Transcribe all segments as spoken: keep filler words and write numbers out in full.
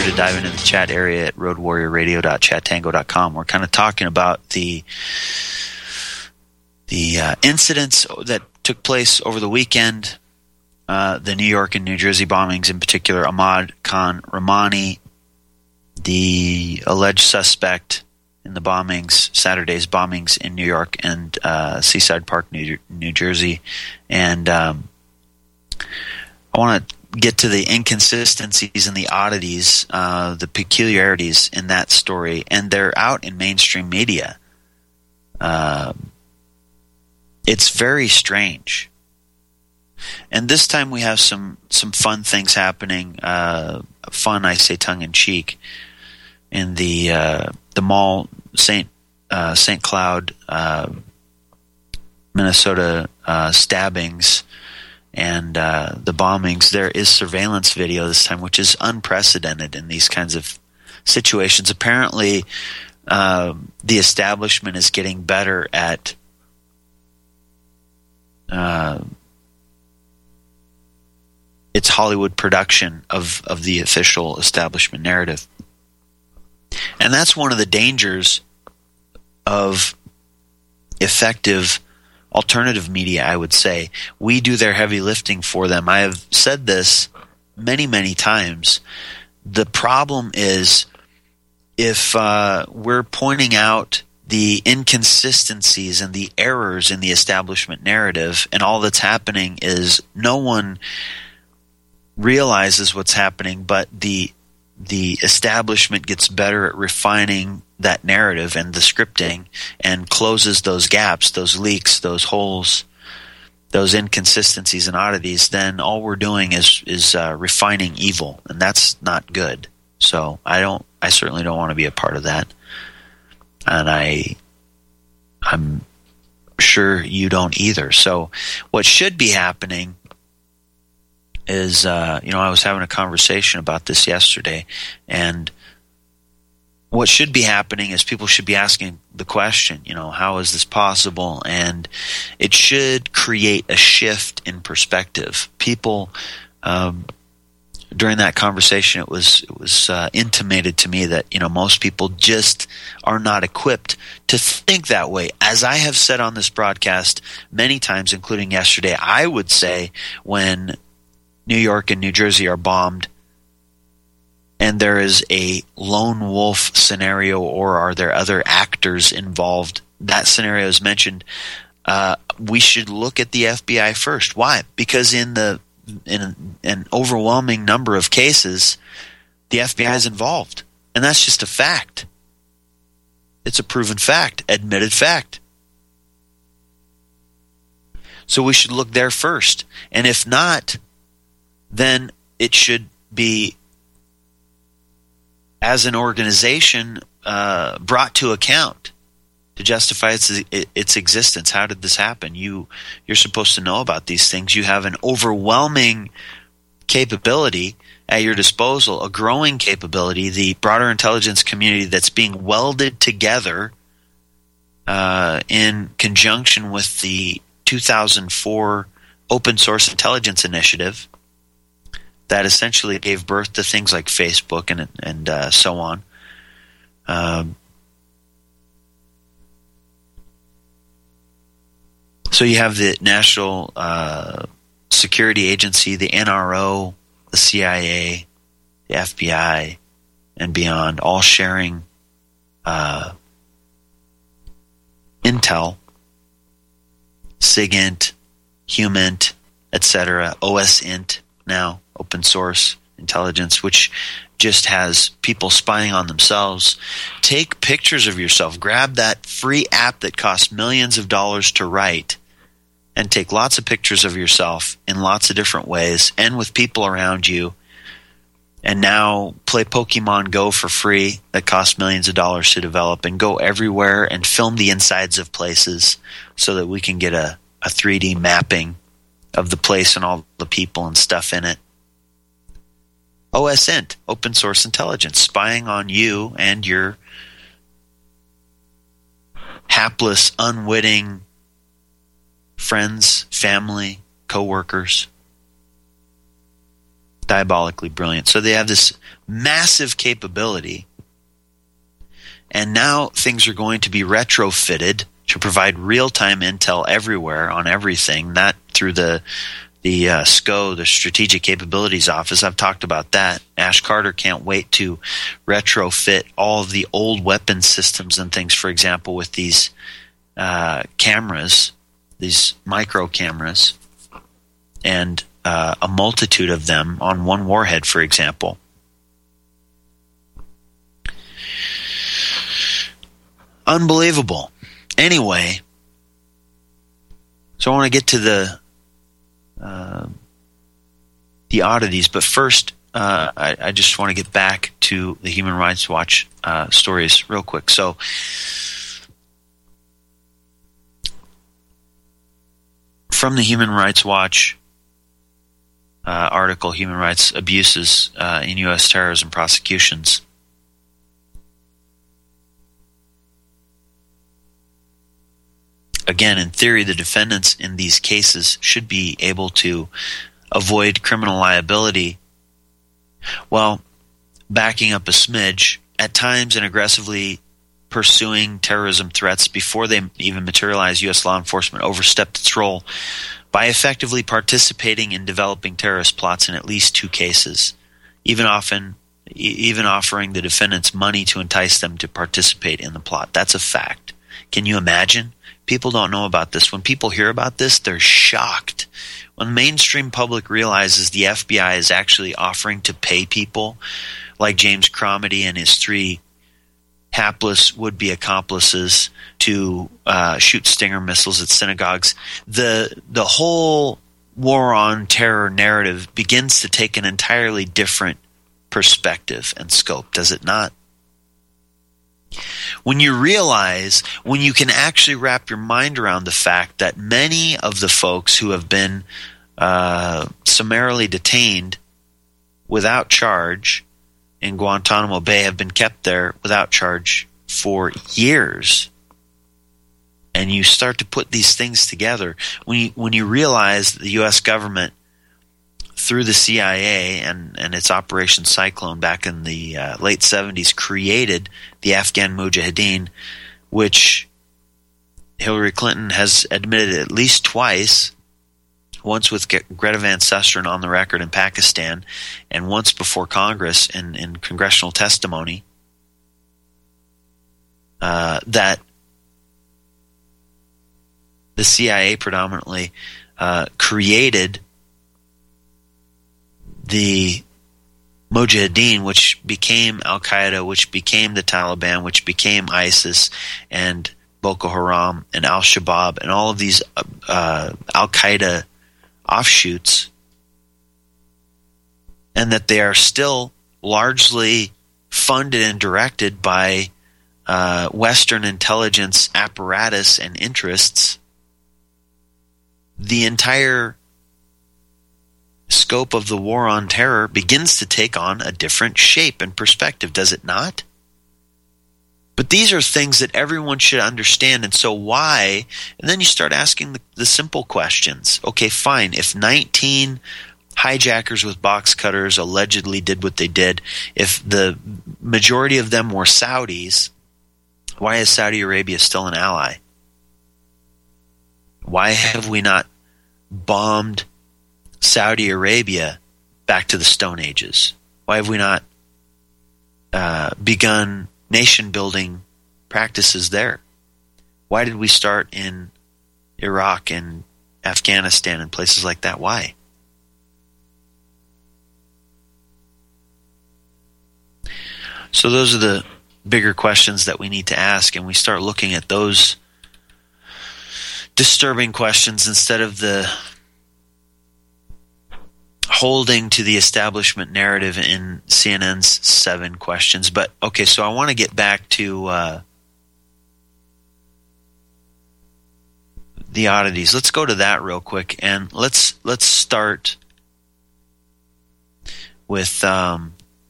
to dive into the chat area at road warrior radio dot chat tango dot com. We're kind of talking about the the uh, incidents that took place over the weekend, uh, the New York and New Jersey bombings in particular, Ahmad Khan Rahmani, the alleged suspect in the bombings, Saturday's bombings in New York and uh, Seaside Park, New, New Jersey. And um, I want to get to the inconsistencies and the oddities, uh, the peculiarities in that story, and they're out in mainstream media. Uh, it's very strange. And this time we have some, some fun things happening. Uh, fun, I say tongue-in-cheek, in the uh, the mall, Saint uh, Saint Cloud, uh, Minnesota uh, stabbings and uh, the bombings. There is surveillance video this time, which is unprecedented in these kinds of situations. Apparently, uh, the establishment is getting better at uh, its Hollywood production of, of the official establishment narrative. And that's one of the dangers of effective alternative media, I would say. We do their heavy lifting for them. I have said this many, many times. The problem is if uh, we're pointing out the inconsistencies and the errors in the establishment narrative, and all that's happening is no one realizes what's happening, but the the establishment gets better at refining that narrative and the scripting and closes those gaps, those leaks, those holes, those inconsistencies and oddities, then all we're doing is is uh, refining evil, and that's not good. So I don't, I certainly don't want to be a part of that, and I, I'm sure you don't either. So what should be happening is, uh, you know, I was having a conversation about this yesterday, and what should be happening is people should be asking the question, you know, how is this possible? And it should create a shift in perspective. People, um, during that conversation, it was it was uh, intimated to me that, you know, most people just are not equipped to think that way. As I have said on this broadcast many times, including yesterday, I would say when New York and New Jersey are bombed and there is a lone wolf scenario, or are there other actors involved, that scenario is mentioned, uh, we should look at the F B I first. Why? Because in the in an overwhelming number of cases, the F B I is involved. And that's just a fact. It's a proven fact, admitted fact. So we should look there first. And if not, then it should be, as an organization, uh, brought to account to justify its its existence. How did this happen? You you're supposed to know about these things. You have an overwhelming capability at your disposal, a growing capability, the broader intelligence community that's being welded together uh, in conjunction with the two thousand four Open Source Intelligence Initiative that essentially gave birth to things like Facebook and and uh, so on. Um, so you have the National uh, Security Agency, the N R O, the C I A, the F B I, and beyond, all sharing uh, intel, SIGINT, HUMINT, et cetera, OSINT now, open source intelligence, which just has people spying on themselves. Take pictures of yourself. Grab that free app that costs millions of dollars to write and take lots of pictures of yourself in lots of different ways and with people around you. And now play Pokemon Go for free that costs millions of dollars to develop, and go everywhere and film the insides of places so that we can get a, a three D mapping of the place and all the people and stuff in it. OSINT, open source intelligence, spying on you and your hapless, unwitting friends, family, co-workers. Diabolically brilliant. So they have this massive capability, and now things are going to be retrofitted to provide real-time intel everywhere on everything, not through the the uh, S C O, the Strategic Capabilities Office. I've talked about that. Ash Carter can't wait to retrofit all of the old weapon systems and things, for example, with these uh, cameras, these micro cameras, and uh, a multitude of them on one warhead, for example. Unbelievable. Anyway, so I want to get to the uh, the oddities, but first, uh, I, I just want to get back to the Human Rights Watch uh, stories real quick. So, from the Human Rights Watch uh, article, Human Rights Abuses uh, in U S Terrorism Prosecutions. Again, in theory, the defendants in these cases should be able to avoid criminal liability. Well, backing up a smidge, at times and aggressively pursuing terrorism threats before they even materialize, U S law enforcement overstepped its role by effectively participating in developing terrorist plots in at least two cases, even often even offering the defendants money to entice them to participate in the plot. That's a fact. Can you imagine? People don't know about this. When people hear about this, they're shocked. When the mainstream public realizes the F B I is actually offering to pay people like James Cromedy and his three hapless would-be accomplices to uh, shoot Stinger missiles at synagogues, the the whole war on terror narrative begins to take an entirely different perspective and scope, does it not? When you realize, when you can actually wrap your mind around the fact that many of the folks who have been uh, summarily detained without charge in Guantanamo Bay have been kept there without charge for years, and you start to put these things together, when you, when you realize that the U S government, through the C I A and, and its Operation Cyclone back in the uh, late seventies, created the Afghan Mujahideen, which Hillary Clinton has admitted at least twice, once with Greta Van Susteren on the record in Pakistan, and once before Congress in, in congressional testimony, uh, that the C I A predominantly uh, created the Mujahideen, which became Al-Qaeda, which became the Taliban, which became ISIS and Boko Haram and Al-Shabaab and all of these uh, Al-Qaeda offshoots, and that they are still largely funded and directed by uh, Western intelligence apparatus and interests. The entire scope of the war on terror begins to take on a different shape and perspective, does it not? But these are things that everyone should understand, and so why? And then you start asking the, the simple questions. Okay, fine. If nineteen hijackers with box cutters allegedly did what they did, if the majority of them were Saudis, why is Saudi Arabia still an ally? Why have we not bombed Saudi Arabia back to the Stone Ages? Why have we not uh, begun nation-building practices there? Why did we start in Iraq and Afghanistan and places like that? Why? So those are the bigger questions that we need to ask, and we start looking at those disturbing questions instead of the holding to the establishment narrative in C N N's seven questions. But okay, so I want to get back to uh, the oddities. Let's go to that real quick, and let's let's start with um,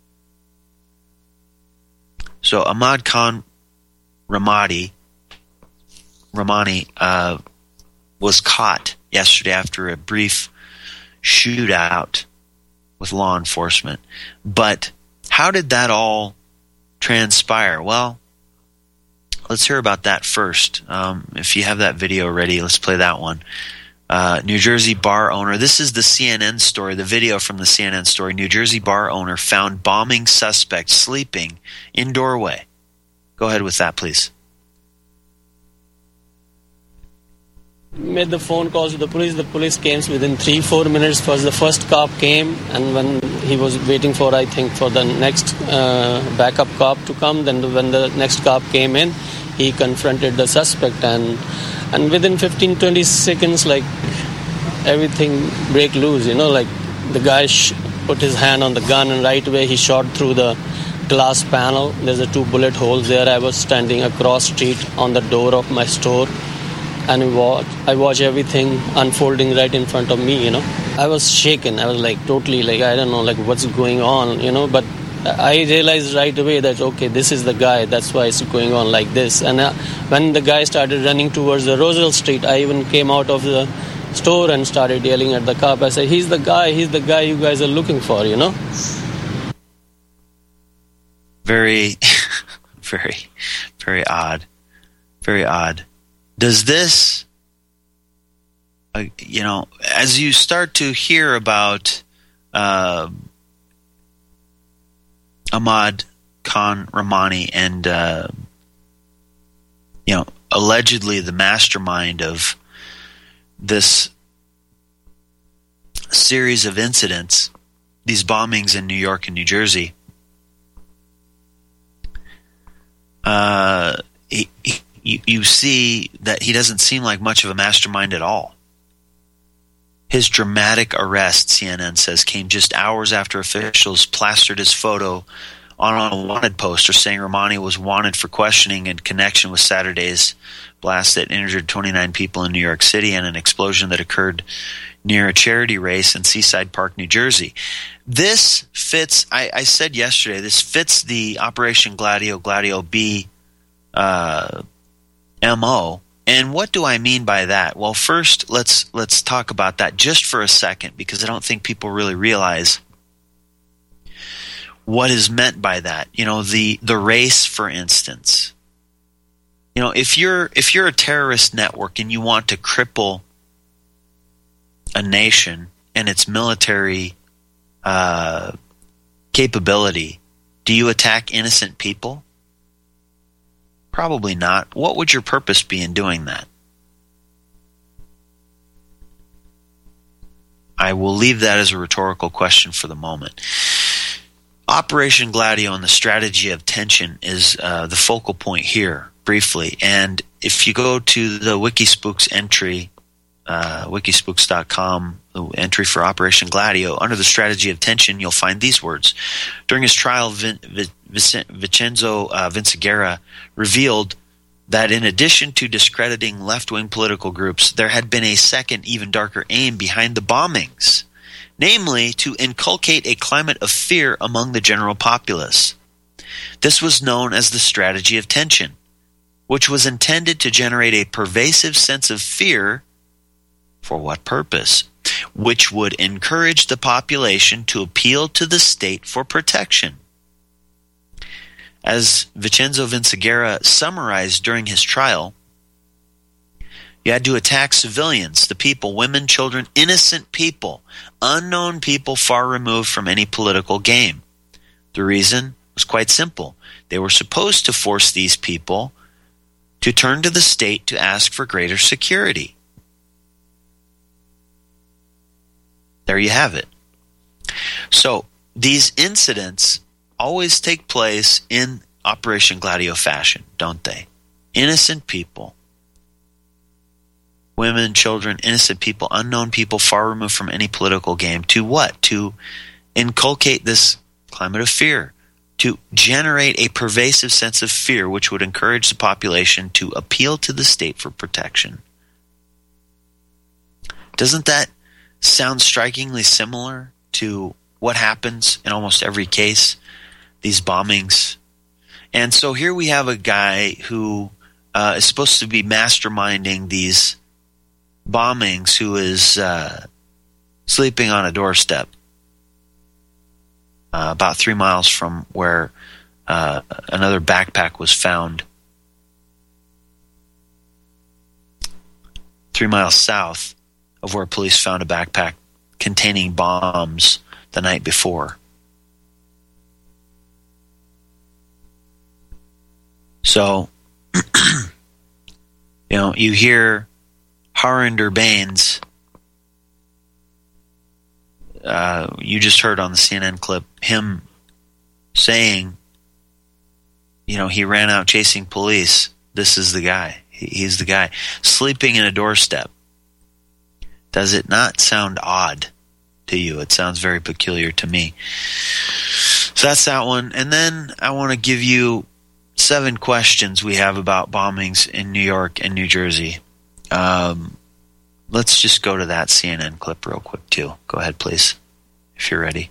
so Ahmad Khan Ramadi Ramani uh, was caught yesterday after a brief shootout with law enforcement. But how did that all transpire? Well, let's hear about that first. Um, if you have that video ready, let's play that one. Uh, New Jersey bar owner. This is the C N N story, the video from the C N N story. New Jersey bar owner found bombing suspect sleeping in doorway. Go ahead with that, please. Made the phone calls to the police. The police came within three, four minutes. First, the first cop came, and when he was waiting for, I think, for the next uh, backup cop to come, then when the next cop came in, he confronted the suspect, and and within fifteen, twenty seconds, like, everything break loose, you know, like the guy sh- put his hand on the gun, and right away he shot through the glass panel. There's a two bullet holes there. I was standing across street on the door of my store, and we watch, I watch everything unfolding right in front of me, you know. I was shaken. I was like totally like, I don't know, like what's going on, you know, but I realized right away that, okay, this is the guy. That's why it's going on like this. And uh, when the guy started running towards the Roselle Street, I even came out of the store and started yelling at the cop. I said, he's the guy, he's the guy you guys are looking for, you know. Very, very, very odd. Very odd. Does this, uh, you know, as you start to hear about uh, Ahmad Khan Rahmani and, uh, you know, allegedly the mastermind of this series of incidents, these bombings in New York and New Jersey, uh, he, he, you, you see that he doesn't seem like much of a mastermind at all. His dramatic arrest, C N N says, came just hours after officials plastered his photo on a wanted poster saying Rahmani was wanted for questioning in connection with Saturday's blast that injured twenty-nine people in New York City and an explosion that occurred near a charity race in Seaside Park, New Jersey. This fits, I, I said yesterday, this fits the Operation Gladio, Gladio B uh, M O. And what do I mean by that? Well, first, let's let's talk about that just for a second, because I don't think people really realize what is meant by that. You know, the the race, for instance. You know, if you're if you're a terrorist network and you want to cripple a nation and its military uh, capability, do you attack innocent people? Probably not. What would your purpose be in doing that? I will leave that as a rhetorical question for the moment. Operation Gladio and the strategy of tension is uh, the focal point here, briefly. And if you go to the Wikispooks entry, uh, wikispooks dot com, the entry for Operation Gladio, under the strategy of tension, you'll find these words. During his trial, Vin, Vin, Vincenzo uh, Vinciguerra revealed that in addition to discrediting left-wing political groups, there had been a second, even darker aim behind the bombings, namely to inculcate a climate of fear among the general populace. This was known as the strategy of tension, which was intended to generate a pervasive sense of fear. For what purpose? Which would encourage the population to appeal to the state for protection. As Vincenzo Vinciguerra summarized during his trial, you had to attack civilians, the people, women, children, innocent people, unknown people far removed from any political game. The reason was quite simple. They were supposed to force these people to turn to the state to ask for greater security. There you have it. So these incidents always take place in Operation Gladio fashion, don't they? Innocent people. Women, children, innocent people, unknown people, far removed from any political game. To what? To inculcate this climate of fear. To generate a pervasive sense of fear which would encourage the population to appeal to the state for protection. Doesn't that sound strikingly similar to what happens in almost every case? These bombings. And so here we have a guy who uh, is supposed to be masterminding these bombings, who is uh, sleeping on a doorstep. uh, about three miles from where uh, another backpack was found. Three miles south of where police found a backpack containing bombs the night before. So, you know, you hear Harinder Bains, uh, you just heard on the C N N clip, him saying, you know, he ran out chasing police. This is the guy. He, he's the guy. Sleeping in a doorstep. Does it not sound odd to you? It sounds very peculiar to me. So that's that one. And then I want to give you seven questions we have about bombings in New York and New Jersey. Um, let's just go to that C N N clip real quick, too. Go ahead, please, if you're ready.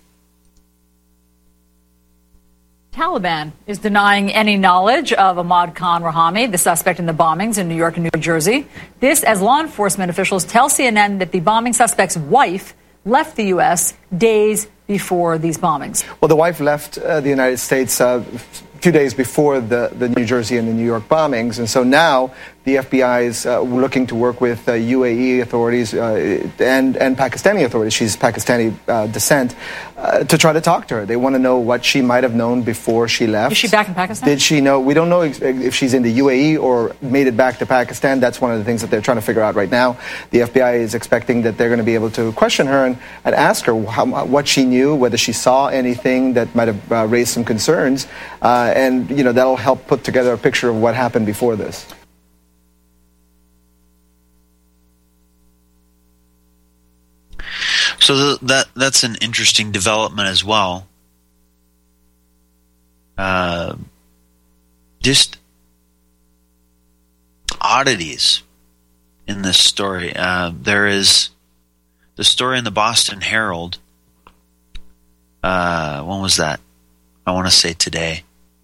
Taliban is denying any knowledge of Ahmad Khan Rahami, the suspect in the bombings in New York and New Jersey. This as law enforcement officials tell C N N that the bombing suspect's wife left the U S days before these bombings. Well, the wife left uh, the United States uh, a few days before the, the New Jersey and the New York bombings. And so now the F B I is uh, looking to work with uh, U A E authorities uh, and, and Pakistani authorities. She's Pakistani uh, descent, uh, to try to talk to her. They want to know what she might have known before she left. Is she back in Pakistan? Did she know? We don't know if she's in the U A E or made it back to Pakistan. That's one of the things that they're trying to figure out right now. The F B I is expecting that they're going to be able to question her and, and ask her how, what she knew, whether she saw anything that might have uh, raised some concerns. Uh, and, you know, that'll help put together a picture of what happened before this. So the, that that's an interesting development as well. Uh, just oddities in this story. Uh, there is the story in the Boston Herald. Uh, when was that? I want to say today.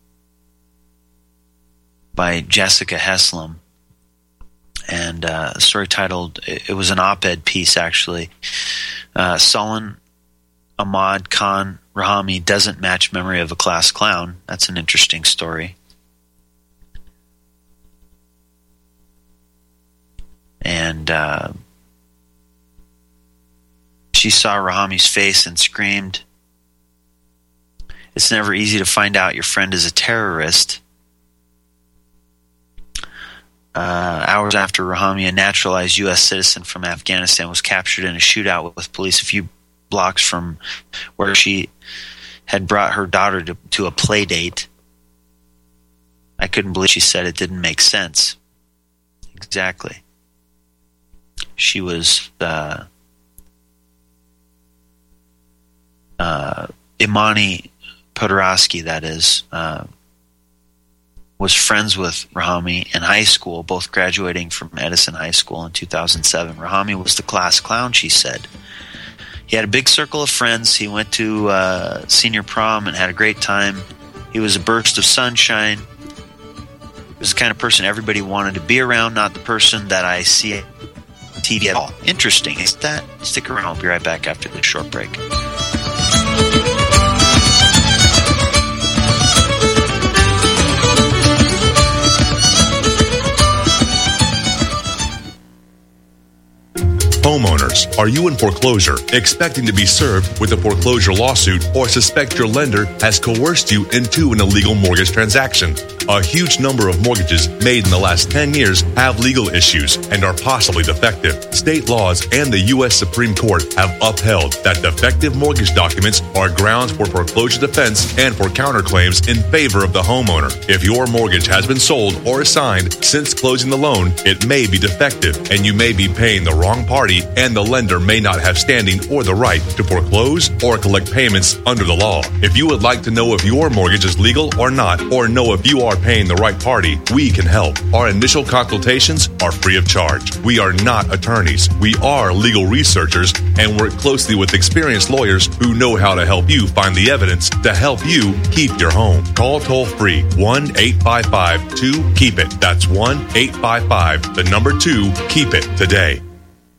By Jessica Heslem. And uh, a story titled, it, it was an op-ed piece actually. Uh, Sullen Ahmad Khan Rahami doesn't match memory of a class clown. That's an interesting story. And uh, she saw Rahami's face and screamed, "It's never easy to find out your friend is a terrorist." Uh, hours after Rahami, a naturalized U S citizen from Afghanistan, was captured in a shootout with police a few blocks from where she had brought her daughter to, to a play date. I couldn't believe she said it didn't make sense. Exactly. She was uh, uh, Imani Podorowski, that is, uh, was friends with Rahami in high school, both graduating from Edison High School in two thousand seven. Rahami was the class clown, she said. He had a big circle of friends. He went to uh, senior prom and had a great time. He was a burst of sunshine. He was the kind of person everybody wanted to be around, not the person that I see on T V at all. Interesting, is that? Stick around. I'll be right back after this short break. Homeowners, are you in foreclosure, expecting to be served with a foreclosure lawsuit, or suspect your lender has coerced you into an illegal mortgage transaction? A huge number of mortgages made in the last ten years have legal issues and are possibly defective. State laws and the U S Supreme Court have upheld that defective mortgage documents are grounds for foreclosure defense and for counterclaims in favor of the homeowner. If your mortgage has been sold or assigned since closing the loan, it may be defective and you may be paying the wrong party, and the lender may not have standing or the right to foreclose or collect payments under the law. If you would like to know if your mortgage is legal or not, or know if you are paying the right party, we can help. Our initial consultations are free of charge. We are not attorneys. We are legal researchers and work closely with experienced lawyers who know how to help you find the evidence to help you keep your home. Call toll free one eight five five two keep it. That's one eight five five the number two keep it today.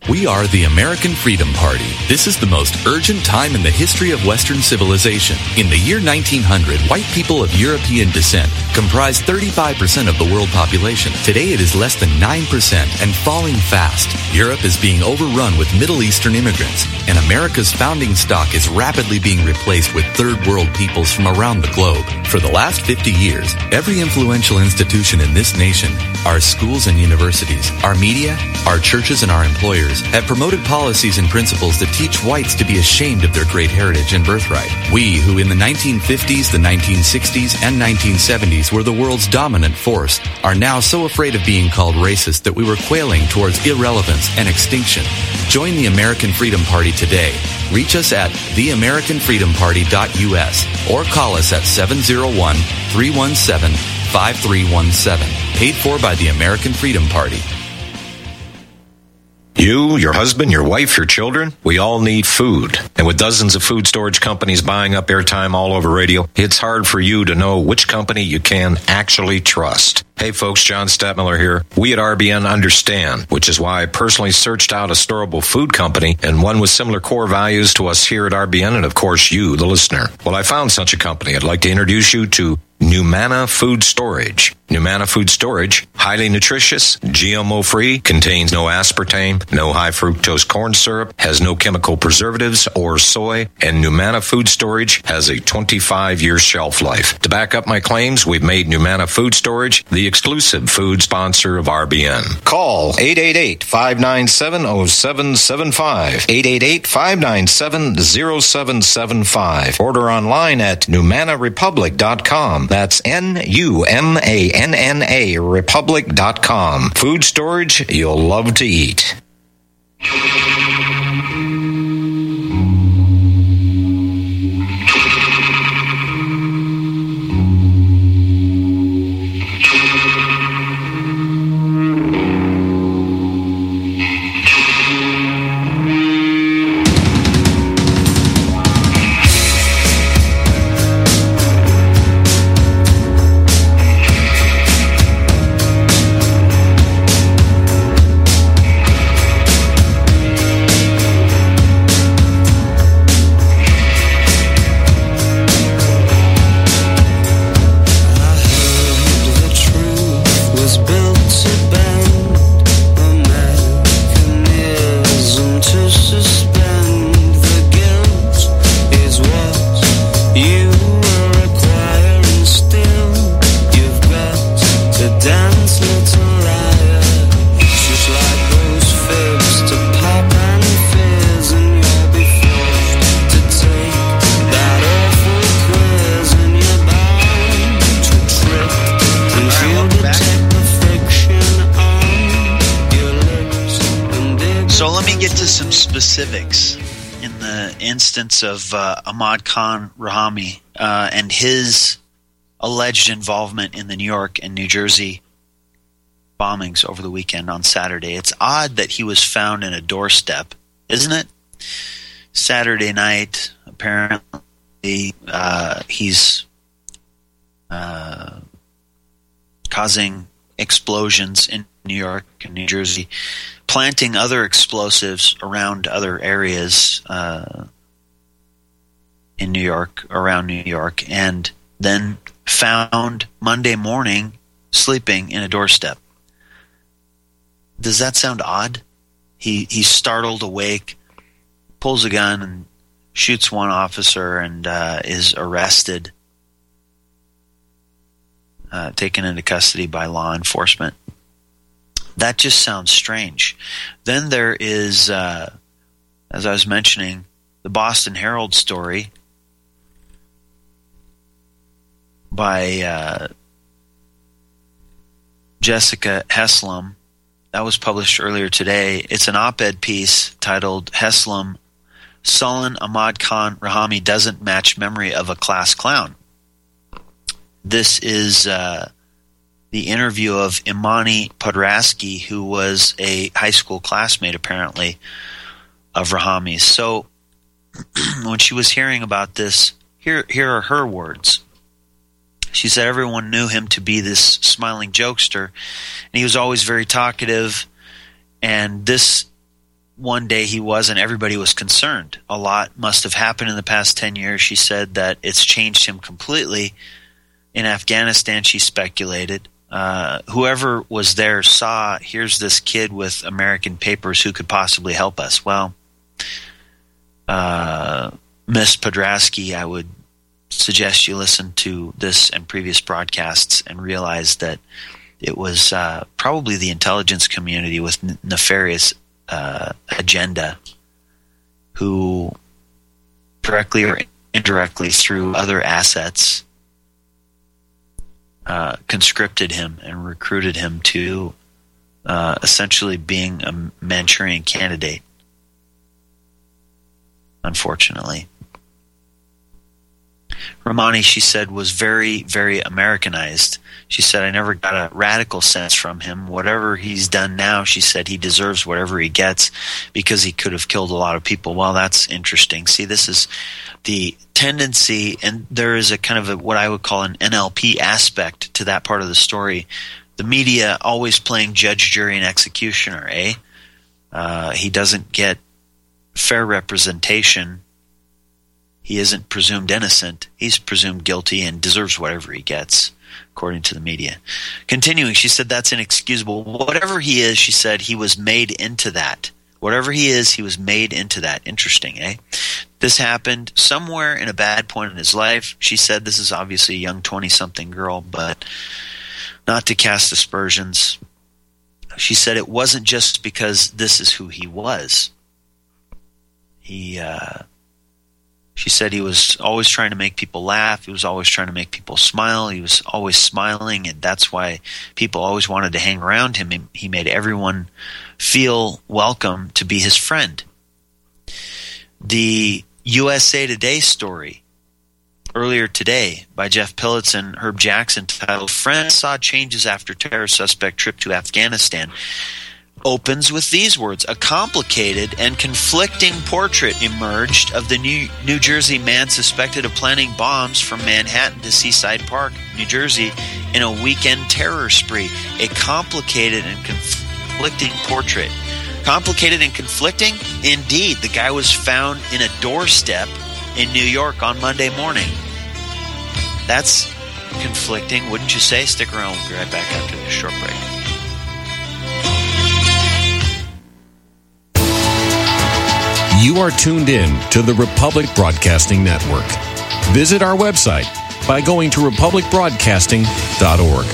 We are the American Freedom Party. This is the most urgent time in the history of Western civilization. In the year nineteen hundred, white people of European descent comprised thirty-five percent of the world population. Today it is less than nine percent and falling fast. Europe is being overrun with Middle Eastern immigrants, and America's founding stock is rapidly being replaced with third world peoples from around the globe. For the last fifty years, every influential institution in this nation, our schools and universities, our media, our churches and our employers, have promoted policies and principles that teach whites to be ashamed of their great heritage and birthright. We, who in the nineteen fifties, the nineteen sixties, and nineteen seventies were the world's dominant force, are now so afraid of being called racist that we were quailing towards irrelevance and extinction. Join the American Freedom Party today. Reach us at the american freedom party dot u s or call us at seven oh one, three one seven, five three one seven. Paid for by the American Freedom Party. You, your husband, your wife, your children, we all need food. And with dozens of food storage companies buying up airtime all over radio, it's hard for you to know which company you can actually trust. Hey folks, John Stadtmiller here. We at R B N understand, which is why I personally searched out a storable food company and one with similar core values to us here at R B N and of course you, the listener. Well, I found such a company. I'd like to introduce you to Numana Food Storage. Numana Food Storage, highly nutritious, G M O-free, contains no aspartame, no high fructose corn syrup, has no chemical preservatives or soy, and Numana Food Storage has a twenty-five year shelf life. To back up my claims, we've made Numana Food Storage the exclusive food sponsor of R B N. Call eight eight eight, five nine seven, zero seven seven five, eight eight eight, five nine seven, zero seven seven five. Order online at numana republic dot com. That's N U M A N N A republic dot com. Food storage you'll love to eat. Specifics in the instance of uh, Ahmad Khan Rahami uh, and his alleged involvement in the New York and New Jersey bombings over the weekend on Saturday. It's odd that he was found in a doorstep, isn't it? Saturday night, apparently, uh, he's uh, causing explosions in New York and New Jersey, planting other explosives around other areas uh, in New York, around New York, and then found Monday morning sleeping in a doorstep. Does that sound odd? He he's startled awake, pulls a gun and shoots one officer and uh, is arrested, uh, taken into custody by law enforcement. That just sounds strange. Then there is, uh, as I was mentioning, the Boston Herald story by uh, Jessica Heslam. That was published earlier today. It's an op-ed piece titled Heslam, Sullen Ahmad Khan Rahami Doesn't Match Memory of a Class Clown. This is uh, the interview of Imani Podrasky, who was a high school classmate, apparently, of Rahami's. So when she was hearing about this, here, here are her words. She said everyone knew him to be this smiling jokester, and he was always very talkative, and this one day he was, and everybody was concerned. A lot must have happened in the past ten years. She said that it's changed him completely. In Afghanistan, she speculated. Uh, whoever was there saw, here's this kid with American papers who could possibly help us. Well, uh, Miss Podrasky, I would suggest you listen to this and previous broadcasts and realize that it was uh, probably the intelligence community with n- nefarious uh, agenda who directly or indirectly through other assets Uh, conscripted him and recruited him to uh, essentially being a Manchurian candidate, unfortunately. Rahmani, she said, was very, very Americanized. She said, I never got a radical sense from him. Whatever he's done now, she said, he deserves whatever he gets because he could have killed a lot of people. Well, that's interesting. See, this is the tendency, and there is a kind of a, what I would call an N L P aspect to that part of the story. The media always playing judge, jury, and executioner, eh? Uh, he doesn't get fair representation. He isn't presumed innocent. He's presumed guilty and deserves whatever he gets, according to the media. Continuing, she said that's inexcusable. Whatever he is, she said, he was made into that. Whatever he is, he was made into that. Interesting, eh? This happened somewhere in a bad point in his life. She said this is obviously a young twenty-something girl, but not to cast aspersions. She said it wasn't just because this is who he was. He, uh, she said he was always trying to make people laugh. He was always trying to make people smile. He was always smiling, and that's why people always wanted to hang around him. He, he made everyone feel welcome to be his friend. The U S A Today story earlier today by Jeff Pillitz and Herb Jackson titled "Friends Saw Changes After Terror Suspect Trip to Afghanistan" opens with these words: a complicated and conflicting portrait emerged of the New, New Jersey man suspected of planning bombs from Manhattan to Seaside Park, New Jersey, in a weekend terror spree. A complicated and conflicting portrait. Complicated and conflicting? Indeed. The guy was found in a doorstep in New York on Monday morning. That's conflicting, wouldn't you say? Stick around. We'll be right back after this short break. You are tuned in to the Republic Broadcasting Network. Visit our website by going to republic broadcasting dot org.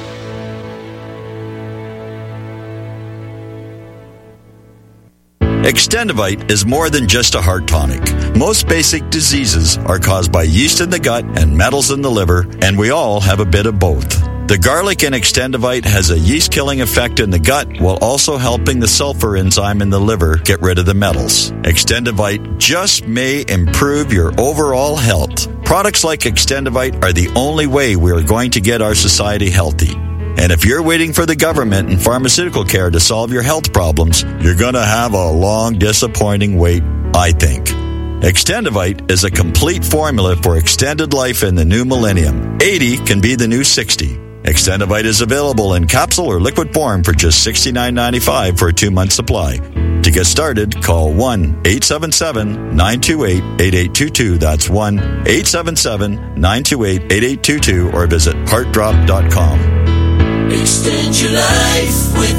Extendivite is more than just a heart tonic. Most basic diseases are caused by yeast in the gut and metals in the liver, and we all have a bit of both. The garlic in Extendivite has a yeast-killing effect in the gut while also helping the sulfur enzyme in the liver get rid of the metals. Extendivite just may improve your overall health. Products like Extendivite are the only way we are going to get our society healthy. And if you're waiting for the government and pharmaceutical care to solve your health problems, you're going to have a long, disappointing wait, I think. Extendivite is a complete formula for extended life in the new millennium. eighty can be the new sixty. Extendivite is available in capsule or liquid form for just sixty-nine ninety-five for a two-month supply. To get started, call one eight seven seven, nine two eight, eight eight two two. That's one eight seven seven, nine two eight, eight eight two two or visit heart drop dot com. Extend your life with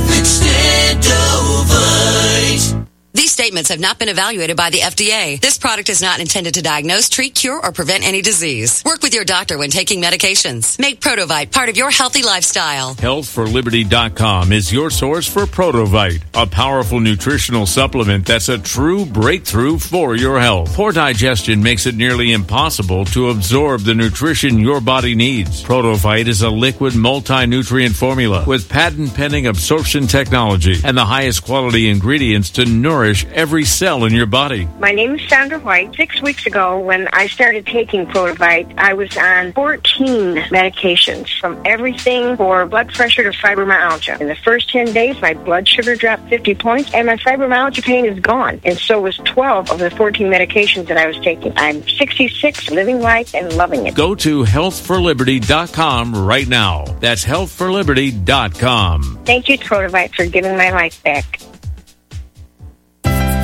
Extendovite. These statements have not been evaluated by the F D A. This product is not intended to diagnose, treat, cure, or prevent any disease. Work with your doctor when taking medications. Make Protovite part of your healthy lifestyle. health for liberty dot com is your source for Protovite, a powerful nutritional supplement that's a true breakthrough for your health. Poor digestion makes it nearly impossible to absorb the nutrition your body needs. Protovite is a liquid multi-nutrient formula with patent-pending absorption technology and the highest quality ingredients to nourish every cell in your body. My name is Sandra White. Six weeks ago, when I started taking Protovite, I was on fourteen medications, from everything for blood pressure to fibromyalgia. In the first ten days, my blood sugar dropped fifty points, and my fibromyalgia pain is gone. And so was twelve of the fourteen medications that I was taking. I'm sixty-six, living life and loving it. Go to health for liberty dot com right now. That's health for liberty dot com. Thank you, Protovite, for giving my life back.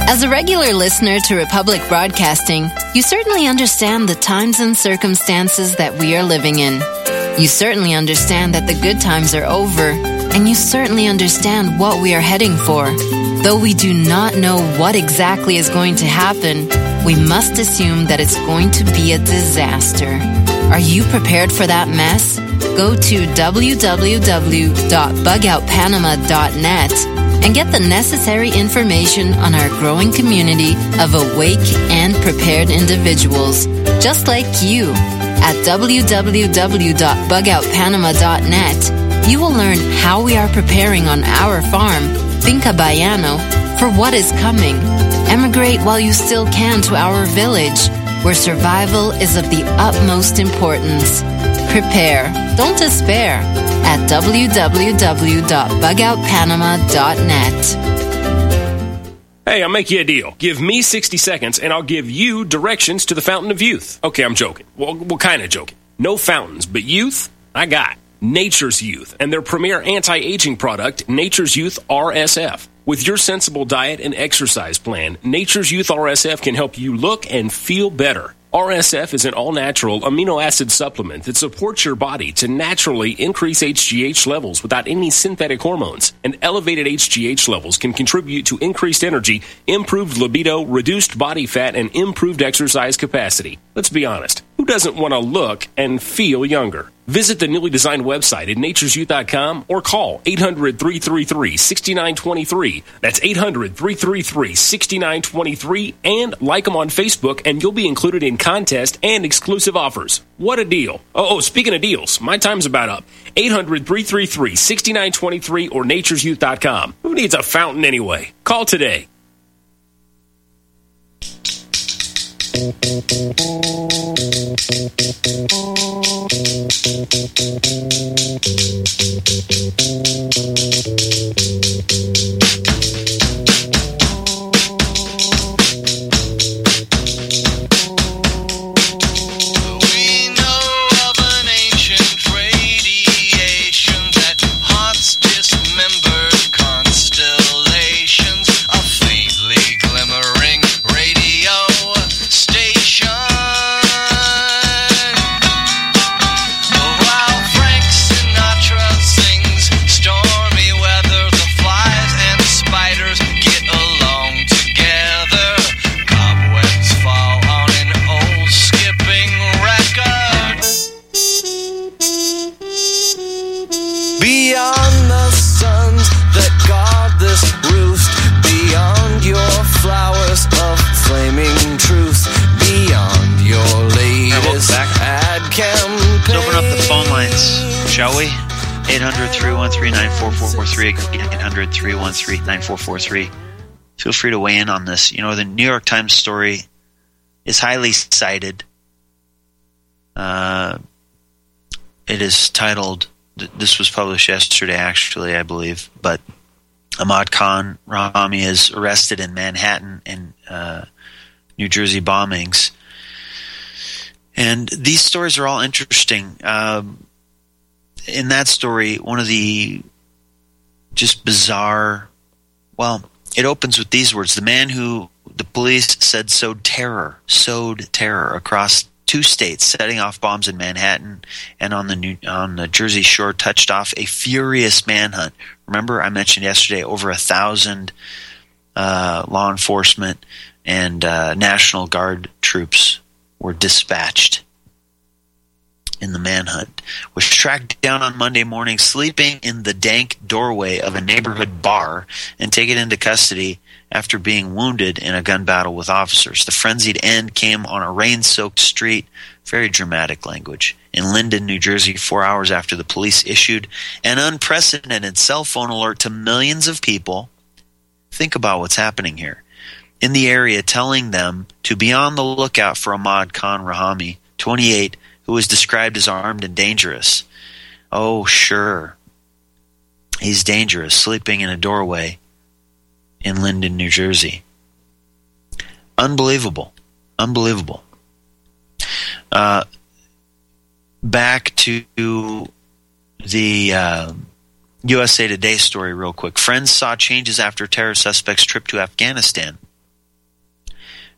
As a regular listener to Republic Broadcasting, you certainly understand the times and circumstances that we are living in. You certainly understand that the good times are over, and you certainly understand what we are heading for. Though we do not know what exactly is going to happen, we must assume that it's going to be a disaster. Are you prepared for that mess? Go to w w w dot bug out panama dot net and get the necessary information on our growing community of awake and prepared individuals, just like you. At w w w dot bug out panama dot net, you will learn how we are preparing on our farm, Finca Bayano, for what is coming. Emigrate while you still can to our village, where survival is of the utmost importance. Prepare, don't despair, at w w w dot bug out panama dot net. Hey, I'll make you a deal. Give me sixty seconds, and I'll give you directions to the Fountain of Youth. Okay, I'm joking. Well, well kind of joking. No fountains, but youth, I got. Nature's Youth, and their premier anti-aging product, Nature's Youth R S F. With your sensible diet and exercise plan, Nature's Youth R S F can help you look and feel better. R S F is an all-natural amino acid supplement that supports your body to naturally increase H G H levels without any synthetic hormones. And elevated H G H levels can contribute to increased energy, improved libido, reduced body fat, and improved exercise capacity. Let's be honest. Who doesn't want to look and feel younger? Visit the newly designed website at natures youth dot com or call eight hundred, three three three, six nine two three. That's eight hundred, three three three, six nine two three, and like them on Facebook, and you'll be included in contest and exclusive offers. What a deal. Oh, oh speaking of deals, my time's about up. eight hundred, three three three, six nine two three or natures youth dot com. Who needs a fountain anyway? Call today. Shall we? eight hundred, three one three, nine four four three. eight hundred, three one three, nine four four three. Feel free to weigh in on this. You know, the New York Times story is highly cited. Uh, it is titled, this was published yesterday actually, I believe, but Ahmad Khan Rahami is arrested in Manhattan in uh, New Jersey bombings. And these stories are all interesting. Um, in that story, one of the just bizarre, well, it opens with these words. The man who the police said sowed terror, sowed terror across two states, setting off bombs in Manhattan and on the New, on the Jersey Shore, touched off a furious manhunt. Remember, I mentioned yesterday over a thousand uh, law enforcement and uh, National Guard troops were dispatched in the manhunt, was tracked down on Monday morning sleeping in the dank doorway of a neighborhood bar and taken into custody after being wounded in a gun battle with officers. The frenzied end came on a rain-soaked street, very dramatic language, in Linden, New Jersey, four hours after the police issued an unprecedented cell phone alert to millions of people. Think about what's happening here. In the area, telling them to be on the lookout for Ahmad Khan Rahami, twenty-eight, who was described as armed and dangerous. Oh, sure. He's dangerous, sleeping in a doorway in Linden, New Jersey. Unbelievable. Unbelievable. Uh, back to the uh, U S A Today story real quick. Friends saw changes after terror suspect's trip to Afghanistan.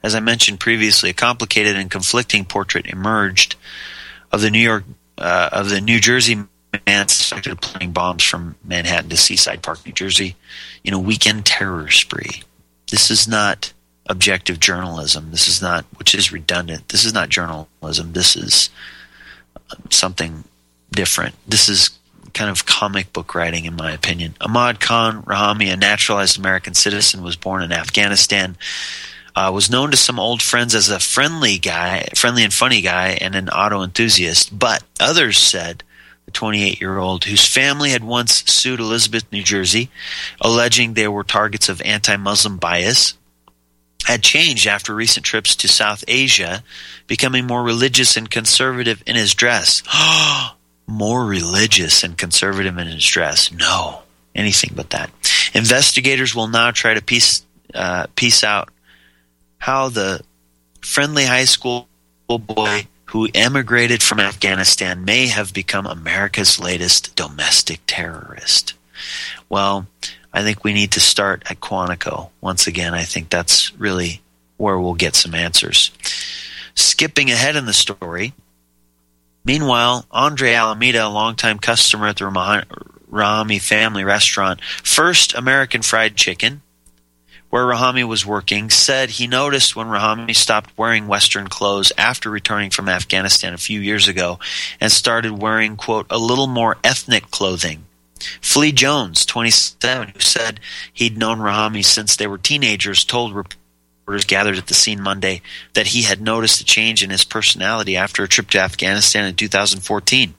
as I mentioned previously, a complicated and conflicting portrait emerged of the New York, uh, of the New Jersey man suspected of planting bombs from Manhattan to Seaside Park, New Jersey, in a weekend terror spree. This is not objective journalism. This is not, which is redundant. This is not journalism. This is something different. This is kind of comic book writing, in my opinion. Ahmad Khan Rahami, a naturalized American citizen, was born in Afghanistan. Uh, was known to some old friends as a friendly guy, friendly and funny guy, and an auto enthusiast. But others said the twenty-eight-year-old, whose family had once sued Elizabeth, New Jersey, alleging they were targets of anti-Muslim bias, had changed after recent trips to South Asia, becoming more religious and conservative in his dress. More religious and conservative in his dress. No, anything but that. Investigators will now try to piece, uh, piece out how the friendly high school boy who emigrated from Afghanistan may have become America's latest domestic terrorist. Well, I think we need to start at Quantico. Once again, I think that's really where we'll get some answers. Skipping ahead in the story, meanwhile, Andre Alameda, a longtime customer at the Rahami family restaurant, First American Fried Chicken, where Rahami was working, said he noticed when Rahami stopped wearing Western clothes after returning from Afghanistan a few years ago and started wearing, quote, a little more ethnic clothing. Flea Jones, twenty-seven, who said he'd known Rahami since they were teenagers, told reporters gathered at the scene Monday that he had noticed a change in his personality after a trip to Afghanistan in two thousand fourteen.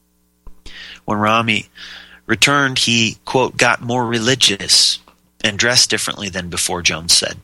When Rahami returned, he, quote, got more religious and dressed differently than before, Jones said.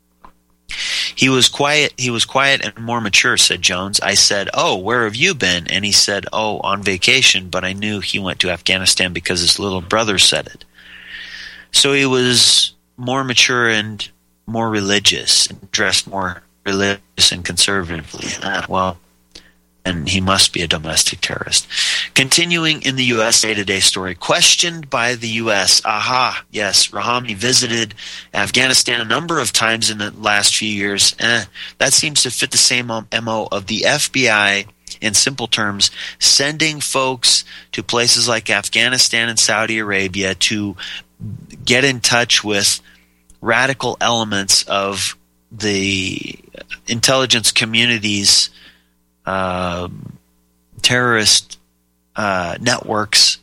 He was quiet, he was quiet and more mature, said Jones. I said, oh, where have you been? And he said, oh, on vacation, but I knew he went to Afghanistan because his little brother said it. So he was more mature and more religious, and dressed more religious and conservatively. Ah, well, and he must be a domestic terrorist. Continuing in the U S A Today story, questioned by the U S Aha, yes, Rahami visited Afghanistan a number of times in the last few years. Eh, that seems to fit the same M O of the F B I, in simple terms, sending folks to places like Afghanistan and Saudi Arabia to get in touch with radical elements of the intelligence community's uh, terrorist uh, networks,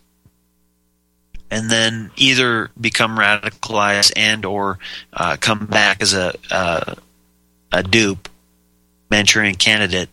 and then either become radicalized and or uh, come back as a uh, a dupe, Manchurian candidate,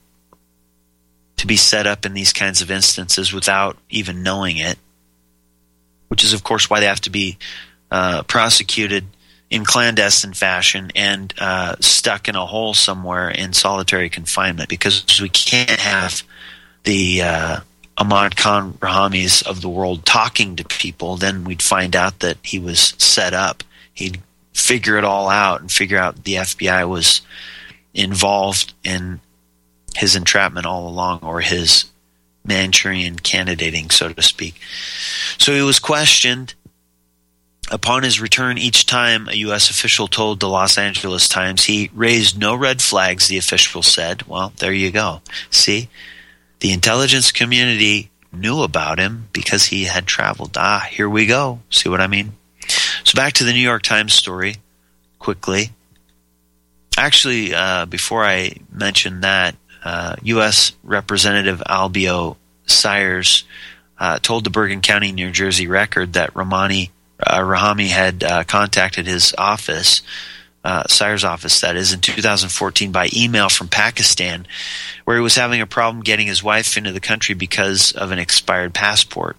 to be set up in these kinds of instances without even knowing it, which is, of course, why they have to be uh, prosecuted in clandestine fashion and uh, stuck in a hole somewhere in solitary confinement, because we can't have the uh, Ahmad Khan Rahamis of the world talking to people. Then we'd find out that he was set up. He'd figure it all out and figure out the F B I was involved in his entrapment all along, or his Manchurian candidating, so to speak. So he was questioned. Upon his return each time, a U S official told the Los Angeles Times he raised no red flags, the official said. Well, there you go. See, the intelligence community knew about him because he had traveled. Ah, here we go. See what I mean? So back to the New York Times story, quickly. Actually, uh, before I mention that, uh, U S Representative Albio Sires uh, told the Bergen County, New Jersey Record that Rahami Uh, Rahami had uh, contacted his office, uh, Sire's office, that is, in two thousand fourteen by email from Pakistan, where he was having a problem getting his wife into the country because of an expired passport.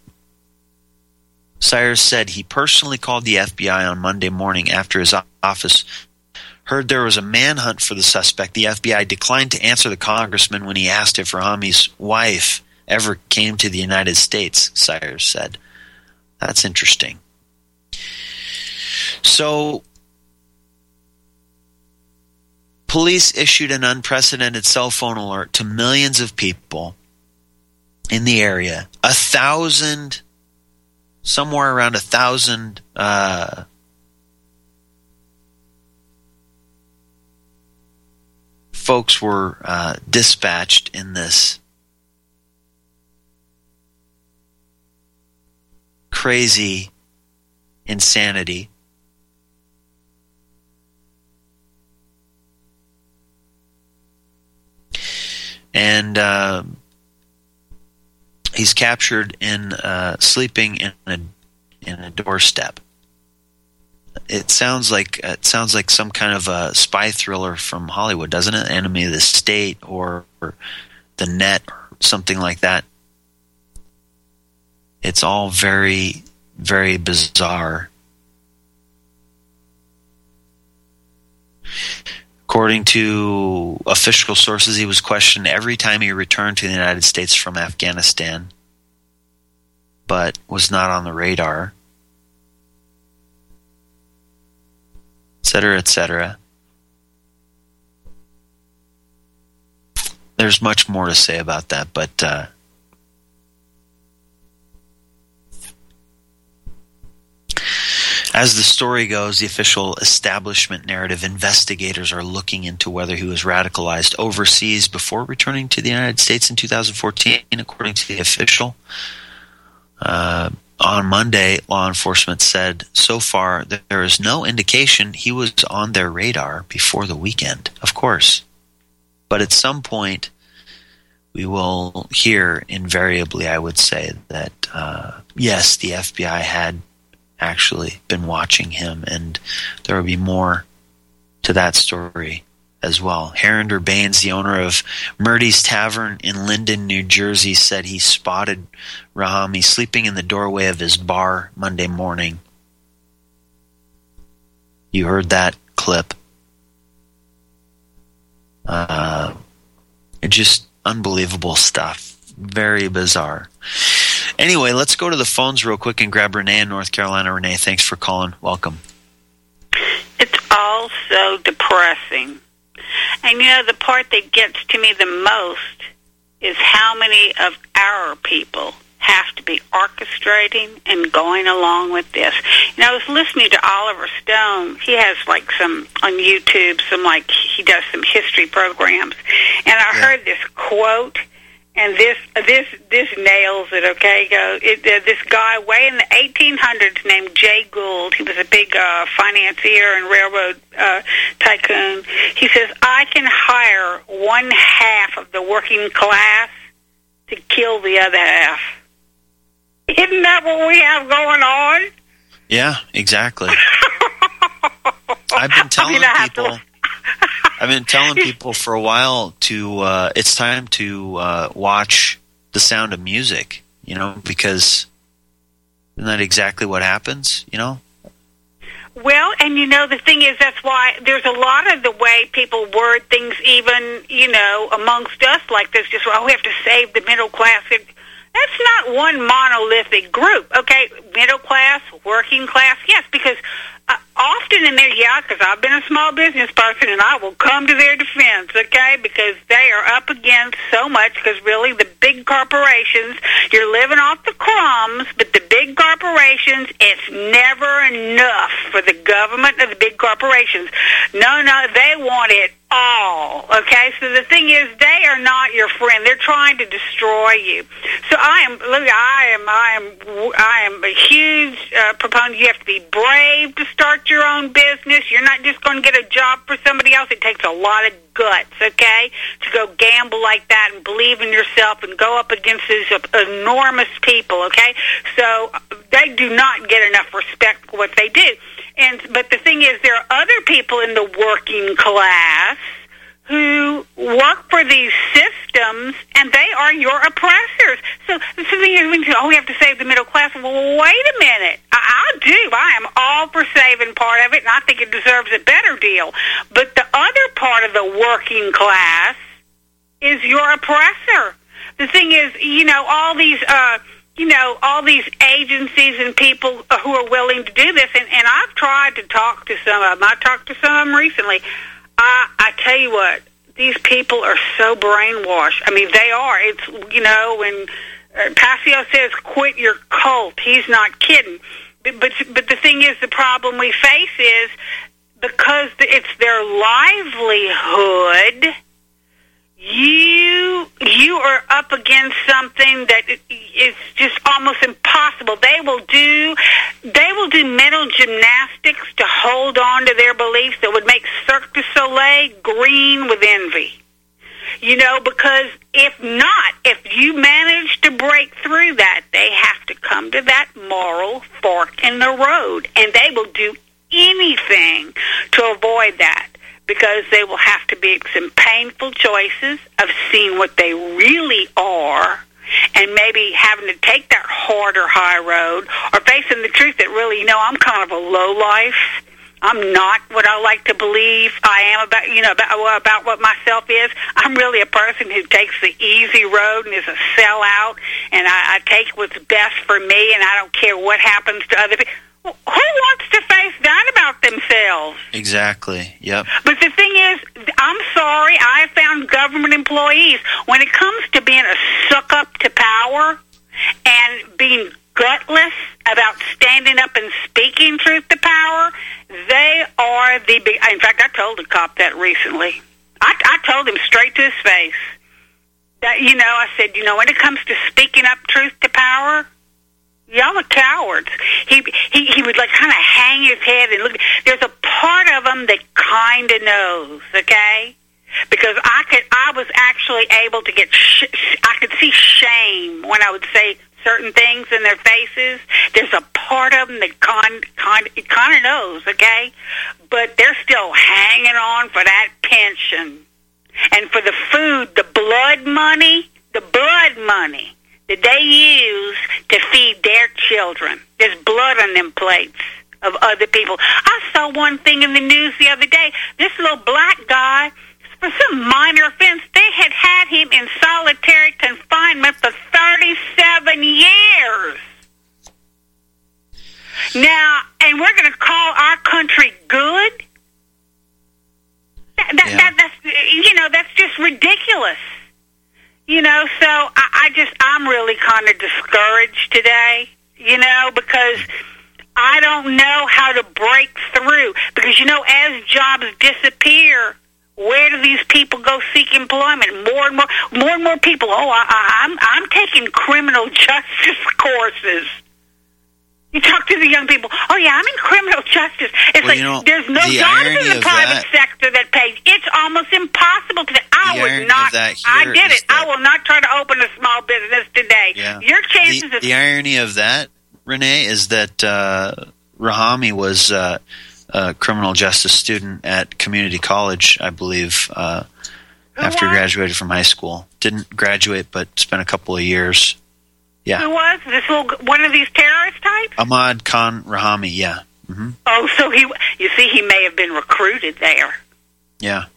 Sires said he personally called the F B I on Monday morning after his office heard there was a manhunt for the suspect. The F B I declined to answer the congressman when he asked if Rahami's wife ever came to the United States, Sires said. That's interesting. So, police issued an unprecedented cell phone alert to millions of people in the area. A thousand, somewhere around a thousand uh, folks were uh, dispatched in this crazy insanity. And uh, he's captured in uh, sleeping in a in a doorstep. It sounds like it sounds like some kind of a spy thriller from Hollywood, doesn't it? Enemy of the State or, or The Net or something like that. It's all very, very bizarre. According to official sources, he was questioned every time he returned to the United States from Afghanistan, but was not on the radar, et cetera, et cetera. There's much more to say about that, but uh, as the story goes, the official establishment narrative, investigators are looking into whether he was radicalized overseas before returning to the United States in two thousand fourteen, according to the official. Uh, on Monday, law enforcement said so far that there is no indication he was on their radar before the weekend, of course. But at some point, we will hear invariably, I would say, that uh, yes, the F B I had actually been watching him, and there will be more to that story as well. Harinder Baines, the owner of Murdy's Tavern in Linden, New Jersey, said he spotted Rahami sleeping in the doorway of his bar Monday morning. You heard that clip. Uh, just unbelievable stuff. Very bizarre. Anyway, let's go to the phones real quick and grab Renee in North Carolina. Renee, thanks for calling. Welcome. It's all so depressing. And, you know, the part that gets to me the most is how many of our people have to be orchestrating and going along with this. You know, I was listening to Oliver Stone. He has, like, some, on YouTube, some, like, he does some history programs. And I yeah. heard this quote. And this this this nails it, okay? Go. It, uh, this guy way in the eighteen hundreds named Jay Gould, he was a big uh, financier and railroad uh, tycoon. He says, I can hire one half of the working class to kill the other half. Isn't that what we have going on? Yeah, exactly. I've been telling I mean, people... I've been telling people for a while to uh, it's time to uh, watch The Sound of Music, you know, because isn't that exactly what happens, you know? Well, and you know, the thing is, that's why there's a lot of the way people word things, even, you know, amongst us like this, just, well, we have to save the middle class. It, that's not one monolithic group, okay? Middle class, working class, yes, because Uh, often in their, yeah, because I've been a small business person, and I will come to their defense, okay, because they are up against so much, because really the big corporations, you're living off the crumbs, but the big corporations, it's never enough for the government of the big corporations. No, no, they want it all, okay? So the thing is, they are not your friend. They're trying to destroy you. So I am, look, I am, I am, I am a huge uh, proponent. You have to be brave to start your own business. You're not just going to get a job for somebody else. It takes a lot of guts, okay, to go gamble like that and believe in yourself and go up against these enormous people, okay? So they do not get enough respect for what they do. And but the thing is, there are other people in the working class who work for these systems, and they are your oppressors. So the thing is, we say, oh, we have to save the middle class. Well, wait a minute. I, I do. I am all for saving part of it, and I think it deserves a better deal. But the other part of the working class is your oppressor. The thing is, you know, all these... Uh, you know, all these agencies and people who are willing to do this, and, and I've tried to talk to some of them. I talked to some of them recently. I, I tell you what, these people are so brainwashed. I mean, they are. It's, you know, when uh, Passio says, quit your cult, he's not kidding. But, but, but the thing is, the problem we face is because it's their livelihood, up against something that is just almost impossible. They will do, they will do mental gymnastics to hold on to their beliefs that would make Cirque du Soleil green with envy. You know, because if not, if you manage to break through that, they have to come to that moral fork in the road, and they will do anything to avoid that, because they will have to make some painful choices of seeing what they really are, and maybe having to take that harder high road, or facing the truth that really, you know, I'm kind of a lowlife. I'm not what I like to believe I am about, you know, about, about what myself is. I'm really a person who takes the easy road and is a sellout, and I, I take what's best for me, and I don't care what happens to other people. Who wants to face that about themselves? Exactly. Yep. But the thing is, I'm sorry, I found government employees, when it comes to being a suck-up to power and being gutless about standing up and speaking truth to power, they are the big... In fact, I told a cop that recently. I, I told him straight to his face. That, you know, I said, you know, when it comes to speaking up truth to power, y'all are cowards. He he he would like kind of hang his head and look. There's a part of him that kind of knows, okay? Because I could, I was actually able to get, sh- I could see shame when I would say certain things in their faces. There's a part of them that kind, kind, it kind of knows, okay? But they're still hanging on for that pension and for the food, the blood money, the blood money that they use to feed their children. There's blood on them plates of other people. I saw one thing in the news the other day. This little black guy, for some minor offense, they had had him in solitary confinement for thirty-seven years. Now, and we're going to call our country good? That, that, yeah. that, that's, you know, that's just ridiculous. You know, so I, I just, I'm really kind of discouraged today, you know, because I don't know how to break through. Because, you know, as jobs disappear, where do these people go seek employment? More and more, more and more people, oh, I, I, I'm, I'm taking criminal justice courses. You talk to the young people, oh, yeah, I'm in criminal justice. It's well, like, you know, there's no the jobs in the private that, sector that pays. It's almost impossible to. I would not. I did it. I will not try to open a small business today. Yeah. Your chances the, of. The irony of that, Renee, is that uh, Rahami was uh, a criminal justice student at community college, I believe, uh, after he graduated from high school. Didn't graduate, but spent a couple of years. Yeah. Who was this little one of these terrorist types? Ahmad Khan Rahami, yeah. Mm-hmm. Oh, so he, you see, he may have been recruited there. Yeah.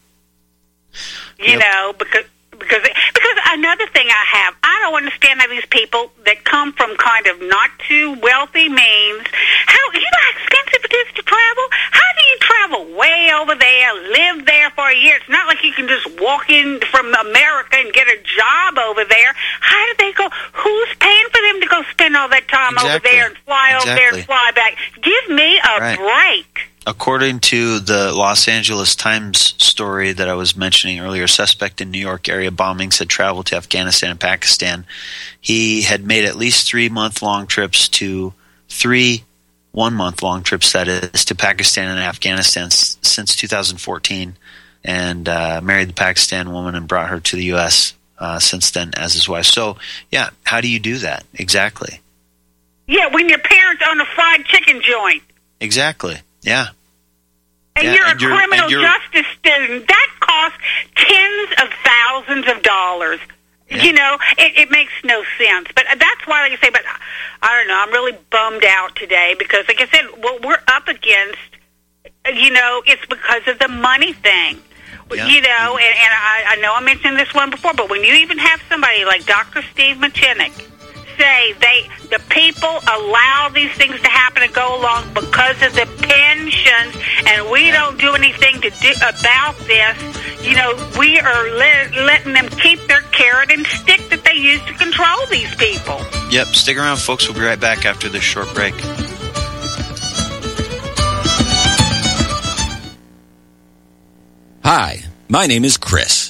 You yep. know, because because because another thing I have, I don't understand how these people that come from kind of not too wealthy means, how, you know how expensive it is to travel? How do you travel way over there, live there for a year? It's not like you can just walk in from America and get a job over there. How do they go? Who's paying for them to go spend all that time exactly. over there and fly exactly. over there and fly back? Give me a right. break. According to the Los Angeles Times story that I was mentioning earlier, a suspect in New York area bombings had traveled to Afghanistan and Pakistan. He had made at least three month-long trips to three one-month-long trips, that is, to Pakistan and Afghanistan s- since two thousand fourteen, and uh, married the Pakistan woman and brought her to the U S uh, since then as his wife. So, yeah, how do you do that? Exactly. Yeah, when your parents own a fried chicken joint. Exactly. Yeah. And yeah, you're and a you're, criminal you're, justice student. That costs tens of thousands of dollars. Yeah. You know, it, it makes no sense. But that's why, like I say, but I don't know, I'm really bummed out today because, like I said, what we're up against, you know, it's because of the money thing. Yeah. You know, and, and I, I know I mentioned this one before, but when you even have somebody like Doctor Steve Machinik say they the people allow these things to happen and go along because of the pensions, and we don't do anything to do about this. You know, we are let, letting them keep their carrot and stick that they use to control these people. Yep, stick around, folks. We'll be right back after this short break. Hi, my name is Chris.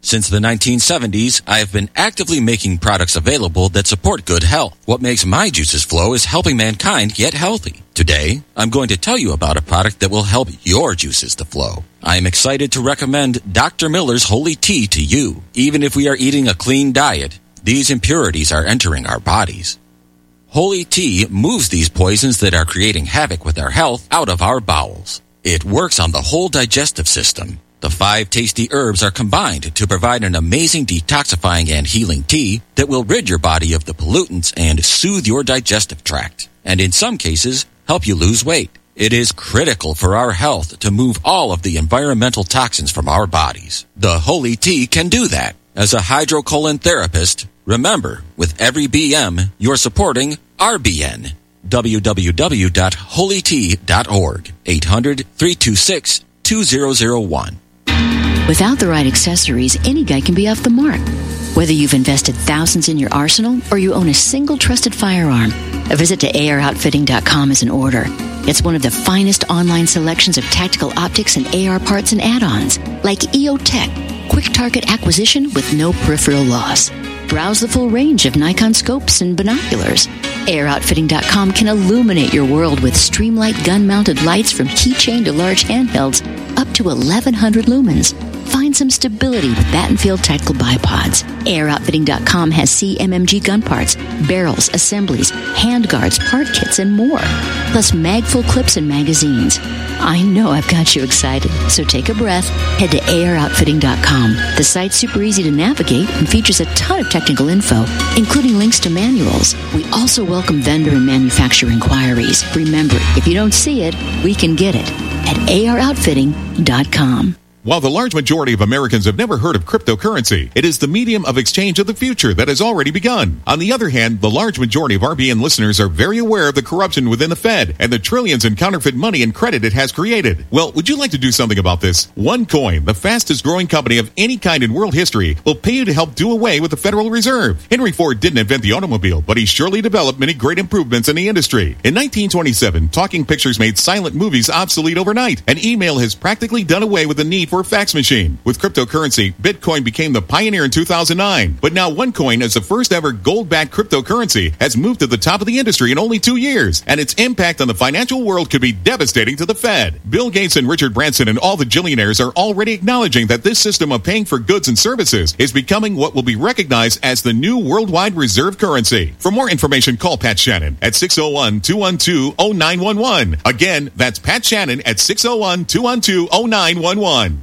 Since the nineteen seventies, I have been actively making products available that support good health. What makes my juices flow is helping mankind get healthy. Today, I'm going to tell you about a product that will help your juices to flow. I am excited to recommend Doctor Miller's Holy Tea to you. Even if we are eating a clean diet, these impurities are entering our bodies. Holy Tea moves these poisons that are creating havoc with our health out of our bowels. It works on the whole digestive system. The five tasty herbs are combined to provide an amazing detoxifying and healing tea that will rid your body of the pollutants and soothe your digestive tract, and in some cases, help you lose weight. It is critical for our health to move all of the environmental toxins from our bodies. The Holy Tea can do that. As a hydrocolon therapist, remember, with every B M, you're supporting R B N. w w w dot holy tea dot org. eight hundred, three two six, two zero zero one. Without the right accessories, any guy can be off the mark. Whether you've invested thousands in your arsenal or you own a single trusted firearm, a visit to A R outfitting dot com is in order. It's one of the finest online selections of tactical optics and A R parts and add-ons, like E O Tech, quick target acquisition with no peripheral loss. Browse the full range of Nikon scopes and binoculars. A R outfitting dot com can illuminate your world with Streamlight gun-mounted lights from keychain to large handhelds up to eleven hundred lumens. Find some stability with Battenfield Tactical Bipods. A R outfitting dot com has C M M G gun parts, barrels, assemblies, handguards, part kits, and more. Plus magful clips and magazines. I know I've got you excited, so take a breath. Head to A R outfitting dot com. The site's super easy to navigate and features a ton of technical info, including links to manuals. We also welcome vendor and manufacturer inquiries. Remember, if you don't see it, we can get it at A R outfitting dot com. While the large majority of Americans have never heard of cryptocurrency, it is the medium of exchange of the future that has already begun. On the other hand, the large majority of R B N listeners are very aware of the corruption within the Fed and the trillions in counterfeit money and credit it has created. Well, would you like to do something about this? OneCoin, the fastest growing company of any kind in world history, will pay you to help do away with the Federal Reserve. Henry Ford didn't invent the automobile, but he surely developed many great improvements in the industry. In nineteen twenty-seven, talking pictures made silent movies obsolete overnight, and email has practically done away with the need for a fax machine. With cryptocurrency, Bitcoin became the pioneer in two thousand nine. But now OneCoin, as the first ever gold-backed cryptocurrency, has moved to the top of the industry in only two years, and its impact on the financial world could be devastating to the Fed. Bill Gates and Richard Branson and all the billionaires are already acknowledging that this system of paying for goods and services is becoming what will be recognized as the new worldwide reserve currency. For more information, call Pat Shannon at six oh one, two one two, oh nine one one. Again, that's Pat Shannon at six oh one, two one two, oh nine one one.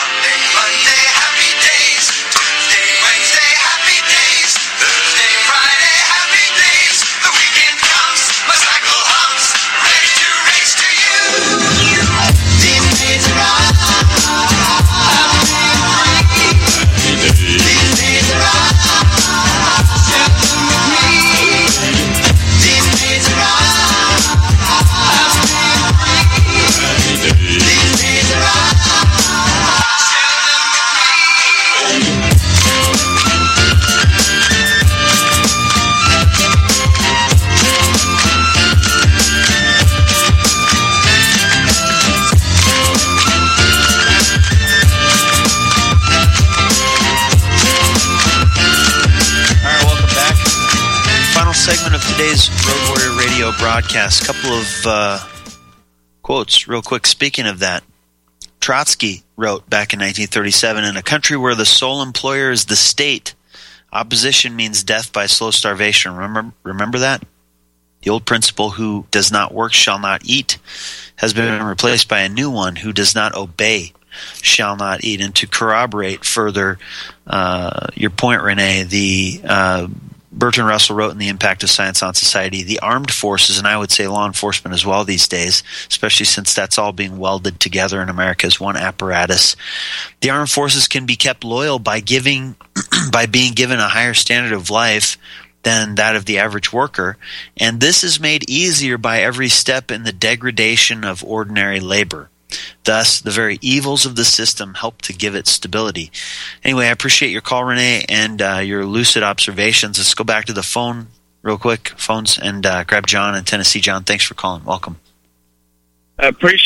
Segment of today's Road Warrior Radio broadcast. Couple of uh, quotes real quick. Speaking of that, Trotsky wrote back in nineteen thirty-seven, in a country where the sole employer is the state, opposition means death by slow starvation. Remember, remember that? The old principle, who does not work shall not eat, has been replaced by a new one, who does not obey shall not eat. And to corroborate further uh, your point, Renee, the uh, Bertrand Russell wrote in The Impact of Science on Society, the armed forces, and I would say law enforcement as well these days, especially since that's all being welded together in America as one apparatus. The armed forces can be kept loyal by giving, by being given a higher standard of life than that of the average worker, and this is made easier by every step in the degradation of ordinary labor. Thus, the very evils of the system help to give it stability. Anyway, I appreciate your call, Renee, and uh, your lucid observations. Let's go back to the phone real quick, phones, and uh, grab John in Tennessee. John, thanks for calling. Welcome. I appreciate it.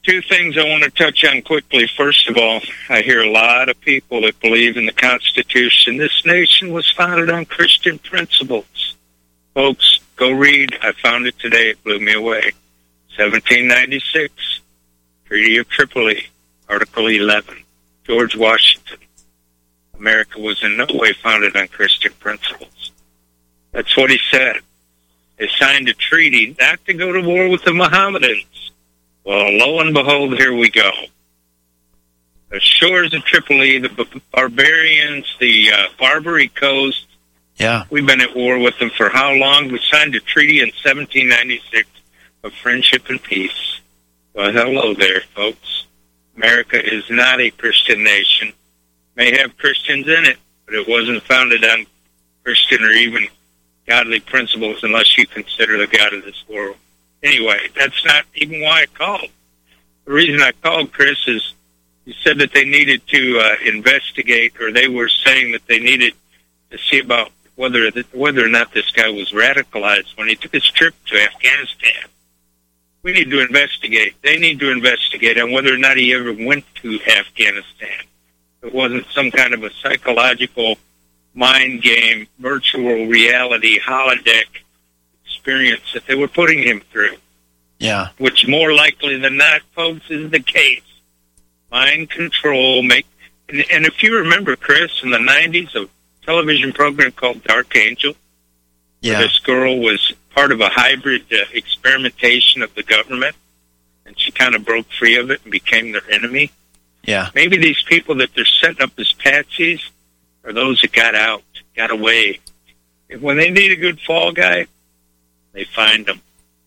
two things I want to touch on quickly. First of all, I hear a lot of people that believe in the Constitution. This nation was founded on Christian principles. Folks, go read. I found it today. It blew me away. seventeen ninety-six, Treaty of Tripoli, Article eleven. George Washington. America was in no way founded on Christian principles. That's what he said. They signed a treaty not to go to war with the Mohammedans. Well, lo and behold, here we go. The shores of Tripoli, the barbarians, the uh, Barbary Coast. Yeah. We've been at war with them for how long? We signed a treaty in seventeen ninety-six of friendship and peace. Well, hello there, folks. America is not a Christian nation. May have Christians in it, but it wasn't founded on Christian or even godly principles unless you consider the God of this world. Anyway, that's not even why I called. The reason I called, Chris, is you said that they needed to uh, investigate, or they were saying that they needed to see about whether whether or not this guy was radicalized when he took his trip to Afghanistan. We need to investigate. They need to investigate on whether or not he ever went to Afghanistan. It wasn't some kind of a psychological mind game, virtual reality, holodeck experience that they were putting him through. Yeah. Which more likely than not, folks, is the case. Mind control, make, and, and if you remember, Chris, in the nineties, a television program called Dark Angel, yeah. where this girl was part of a hybrid uh, experimentation of the government, and she kind of broke free of it and became their enemy. Yeah. Maybe these people that they're setting up as patsies are those that got out, got away. If when they need a good fall guy, they find them.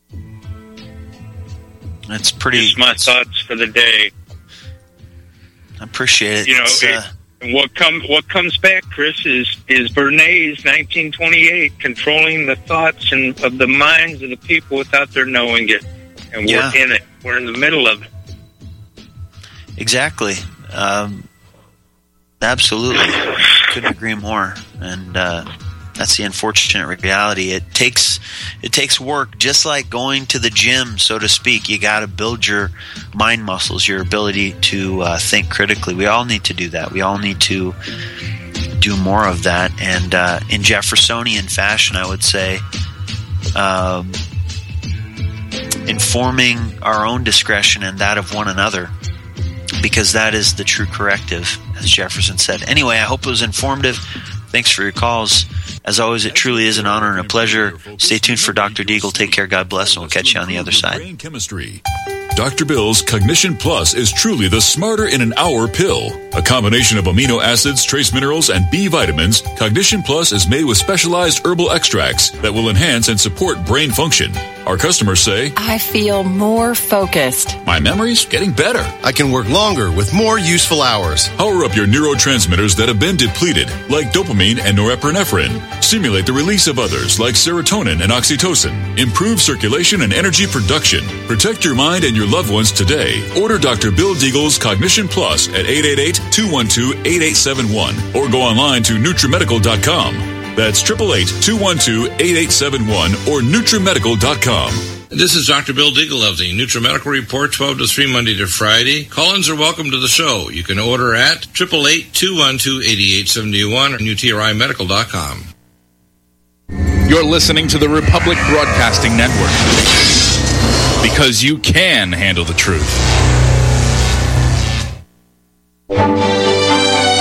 That's pretty. Just my thoughts for the day. I appreciate it. You know, uh, it, and what comes what comes back, Chris, is is Bernays, nineteen twenty-eight, controlling the thoughts and of the minds of the people without their knowing it, and Yeah. we're in it. We're in the middle of it. Exactly. Um, absolutely. Couldn't agree more. And uh, that's the unfortunate reality. It takes it takes work, just like going to the gym, so to speak. You got to build your mind muscles, your ability to uh, think critically. We all need to do that. We all need to do more of that. And uh, in Jeffersonian fashion, I would say, um, informing our own discretion and that of one another, because that is the true corrective, as Jefferson said. Anyway, I hope it was informative. Thanks for your calls. As always, it truly is an honor and a pleasure. Stay tuned for Doctor Deagle. Take care. God bless, and we'll catch you on the other side. Brain chemistry. Doctor Bill's Cognition Plus is truly the smarter in an hour pill. A combination of amino acids, trace minerals, and B vitamins, Cognition Plus is made with specialized herbal extracts that will enhance and support brain function. Our customers say, I feel more focused. My memory's getting better. I can work longer with more useful hours. Power up your neurotransmitters that have been depleted, like dopamine and norepinephrine. Stimulate the release of others, like serotonin and oxytocin. Improve circulation and energy production. Protect your mind and your loved ones today. Order Doctor Bill Deagle's Cognition Plus at eight eight eight, two one two, eight eight seven one or go online to Nutrimedical dot com. That's eight eight eight, two one two, eight eight seven one or Nutrimedical dot com. This is Doctor Bill Deagle of the NutriMedical Report, twelve to three, Monday to Friday. Call-ins are welcome to the show. You can order at eight eight eight, two one two, eight eight seven one or N U T R I medical dot com. You're listening to the Republic Broadcasting Network, because you can handle the truth.